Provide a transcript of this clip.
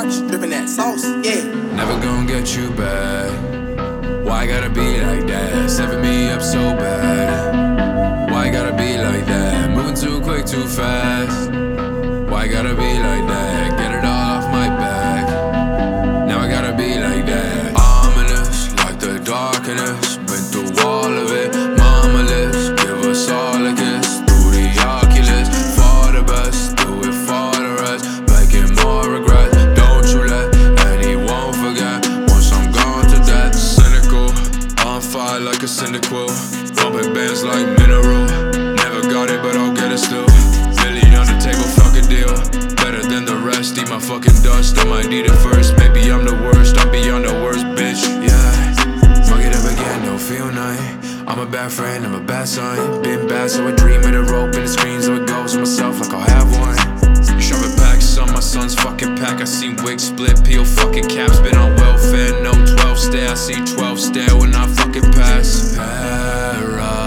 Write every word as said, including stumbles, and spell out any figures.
Porsche, dripping that sauce, yeah. Never gonna get you back. Why gotta be like that? Stepping me up so bad. Why gotta be like that? Moving too quick, too fast. Why gotta be like that? Get it all off my back. Now I gotta be like that. Ominous, like the darkness. Been through all of it. Mama lives, give us all a kiss. Through the Oculus, for the best. Do it for the rest. Making more regret. Don't you let anyone forget. Once I'm gone to death. Cynical, on fire like a cynical. Bumping bands like mineral. Never got it, but I'll get it still. Million on the table, fucking deal. Better than the rest, eat my fucking dust. I might eat it first, maybe I'm the worst. I'm beyond the worst, bitch, yeah. Fuck it up again, don't feel nice. I'm a bad friend, I'm a bad son. Been bad, so I dream of the rope and the screens. So it goes myself like I'll have one. Sharpen packs on my son's fucking pack. I seen wigs split, peel fucking caps. Been on welfare, no twelve stare. I see twelve stare when I fucking pass. Para